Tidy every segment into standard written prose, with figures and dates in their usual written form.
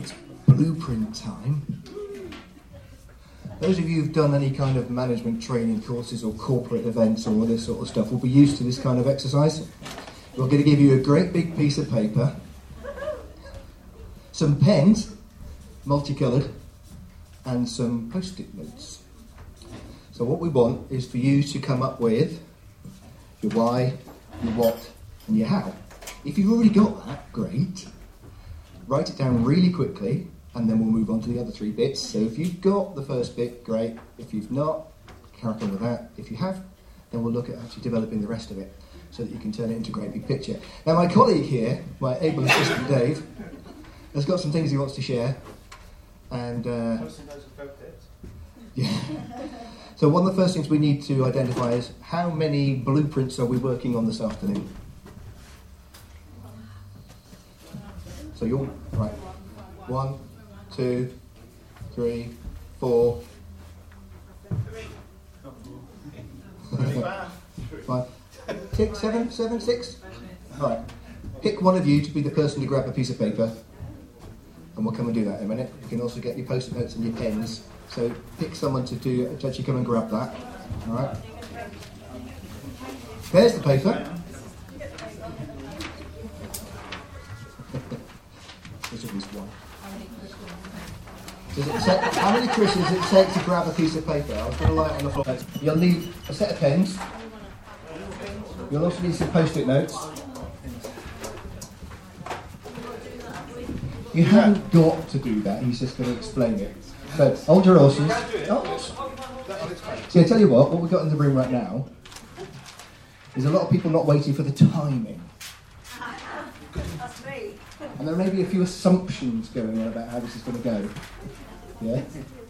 It's blueprint time. Those of you who've done any kind of management training courses or corporate events or all this sort of stuff will be used to this kind of exercise. We're going to give you a great big piece of paper, some pens, multicoloured, and some post-it notes. So what we want is for you to come up with your why, your what, and your how. If you've already got that, great. Write it down really quickly, and then we'll move on to the other three bits. So if you've got the first bit, great. If you've not, carry on with that. If you have, then we'll look at actually developing the rest of it so that you can turn it into a great big picture. Now, my colleague here, my able assistant Dave, has got some things he wants to share. And yeah. So one of the first things we need to identify is how many blueprints are we working on this afternoon? So you're right. 1, 2, 3, 4. 5, 6, 7, 6. All right. Pick one of you to be the person to grab a piece of paper, and we'll come and do that in a minute. You can also get your post-it notes and your pens. So pick someone to actually come and grab that. All right. There's the paper. There's at least one. How many Chris's does it take to grab a piece of paper? I was going to lie it on the floor. You'll need a set of pens. You'll also need some post-it notes. You haven't got to do that. He's just going to explain it. So, hold your horses. See, I tell you what we've got in the room right now is a lot of people not waiting for the timing. And there may be a few assumptions going on about how this is going to go. Yeah?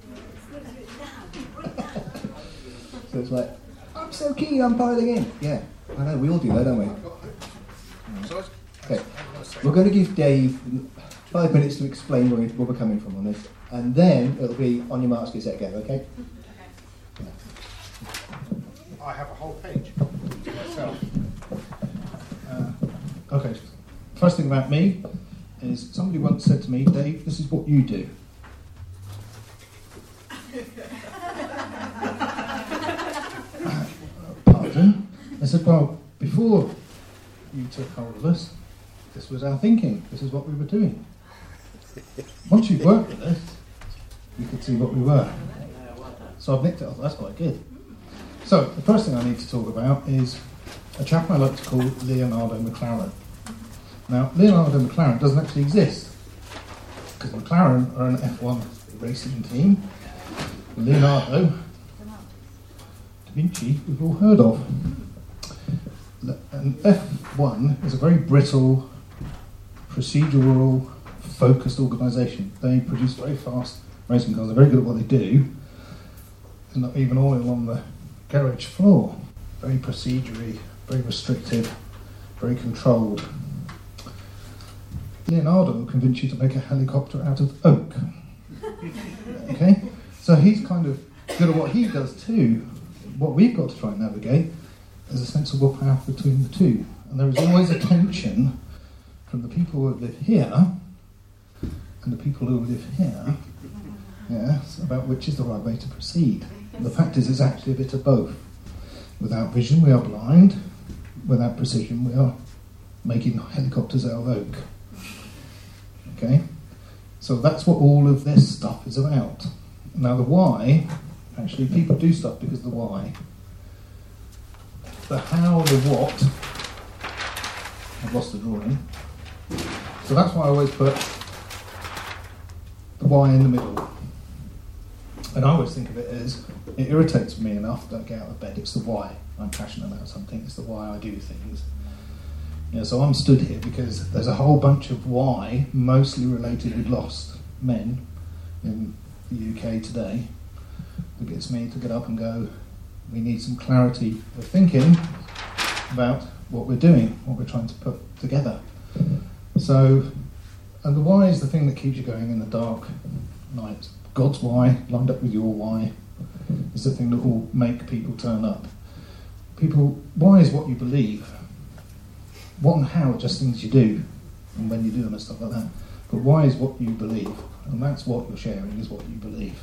So it's like, I'm so keen, I'm piling in. Yeah, I know, we all do that, don't we? Okay, we're going to give Dave 5 minutes to explain where we're coming from on this. And then it'll be on your marks, get set, go, okay? Yeah. I have a whole page to myself. Okay, first thing about me is somebody once said to me, Dave, this is what you do. Pardon? I said, well, before you took hold of us, this was our thinking, this is what we were doing. Once you worked with us, you could see what we were. So I've nicked it off, that's quite good. So the first thing I need to talk about is a chap I like to call Leonardo McLaren. Now, Leonardo McLaren doesn't actually exist, because McLaren are an F1 racing team. Leonardo da Vinci, we've all heard of. And F1 is a very brittle, procedural, focused organisation. They produce very fast racing cars. They're very good at what they do. There's not even oil on the garage floor. Very procedurally, very restrictive, very controlled. Leonardo will convince you to make a helicopter out of oak. Okay? So he's kind of good at what he does too. What we've got to try and navigate is a sensible path between the two. And there is always a tension from the people who live here and the people who live here, yes, about which is the right way to proceed. And the fact is, it's actually a bit of both. Without vision, we are blind. Without precision, we are making helicopters out of oak. Okay? So that's what all of this stuff is about. Now the why, actually people do stuff because of the why. The how, the what, I've lost the drawing. So that's why I always put the why in the middle. And I always think of it as, it irritates me enough, don't get out of bed, it's the why. I'm passionate about something, it's the why I do things. Yeah, so I'm stood here because there's a whole bunch of why, mostly related with lost men in the UK today, that gets me to get up and go, we need some clarity of thinking about what we're doing, what we're trying to put together. So, and the why is the thing that keeps you going in the dark night. God's why, lined up with your why, is the thing that will make people turn up. Why is what you believe. What and how are just things you do, and when you do them and stuff like that. But why is what you believe, and that's what you're sharing, is what you believe.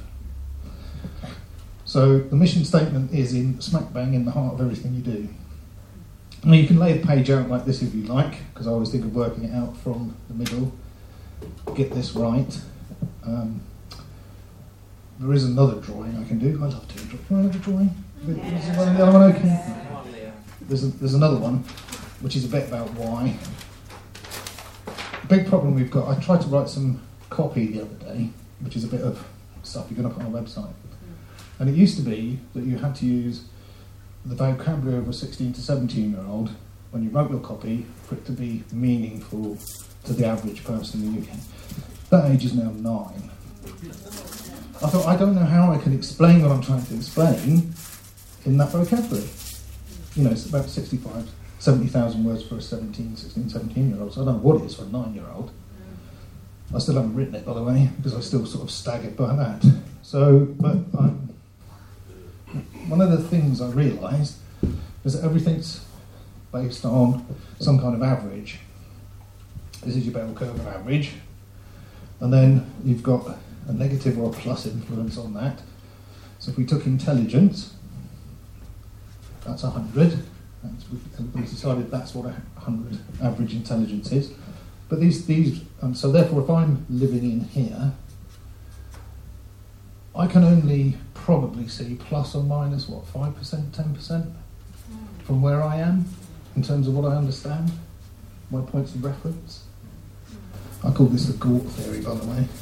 So the mission statement is in smack bang in the heart of everything you do. Now you can lay the page out like this if you like, because I always think of working it out from the middle. Get this right. There is another drawing I can do. I love doing drawing. Do you want another drawing? Is the other one okay? There's another one, which is a bit about why. The big problem we've got, I tried to write some copy the other day, which is a bit of stuff you're going to put on a website. And it used to be that you had to use the vocabulary of a 16 to 17-year-old when you wrote your copy for it to be meaningful to the average person in the UK. That age is now 9. I thought, I don't know how I can explain what I'm trying to explain in that vocabulary. You know, it's about 70,000 words for a 16, 17-year-old, so I don't know what it is for a 9-year-old. I still haven't written it, by the way, because I still sort of staggered by that. So, but one of the things I realised is that everything's based on some kind of average. This is your bell curve of average, and then you've got a negative or a plus influence on that. So if we took intelligence, that's 100. We decided that's what 100 average intelligence is. But so therefore, if I'm living in here, I can only probably see plus or minus, 5%, 10% from where I am, in terms of what I understand, my points of reference. I call this the Gort theory, by the way.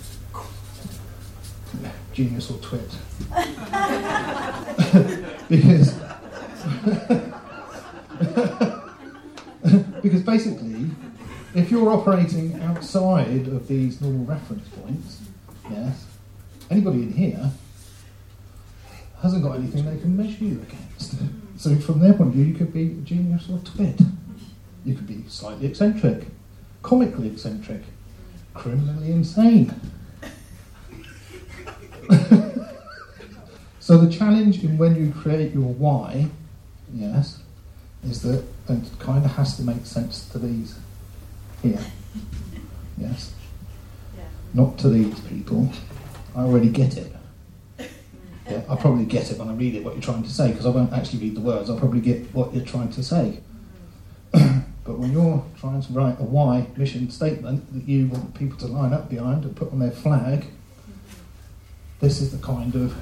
Genius or twit. Because basically, if you're operating outside of these normal reference points, yes, anybody in here hasn't got anything they can measure you against. So from their point of view, you could be a genius or a twit. You could be slightly eccentric, comically eccentric, criminally insane. So the challenge in when you create your why, yes, is that it kind of has to make sense to these here. Yes. Yeah. Not to these people. I already get it. Yeah, I'll probably get it when I read it, what you're trying to say, because I won't actually read the words. I'll probably get what you're trying to say. But when you're trying to write a why mission statement that you want people to line up behind and put on their flag, this is the kind of,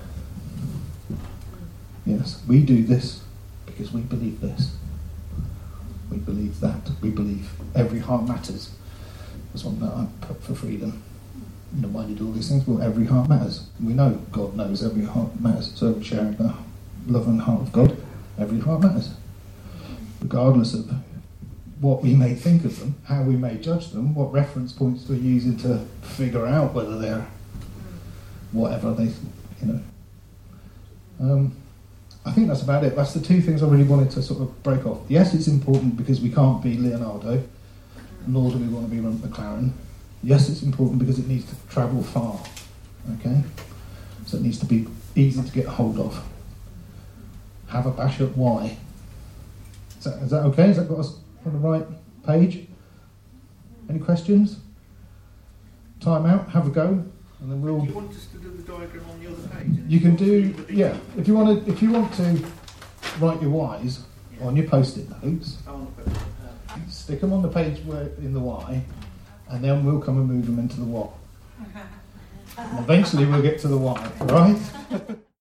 yes, we do this because we believe this. We believe that. We believe every heart matters. That's one that I put for freedom. You know, why do you do all these things? Well, every heart matters. We know God knows every heart matters. So we're sharing the love and heart of God. Every heart matters. Regardless of what we may think of them, how we may judge them, what reference points we're using to figure out whether they're whatever they, you know. I think that's about it. That's the two things I really wanted to sort of break off. Yes, it's important because we can't be Leonardo, nor do we want to be McLaren. Yes, it's important because it needs to travel far. Okay? So it needs to be easy to get hold of. Have a bash at why. Is that okay? Has that got us on the right page? Any questions? Time out, have a go, and then we'll. Do you want us to do the diagram on the other page? You can do, yeah. If you want to write your whys on your post-it notes, stick them on the page where in the why, and then we'll come and move them into the what. And eventually we'll get to the why, right?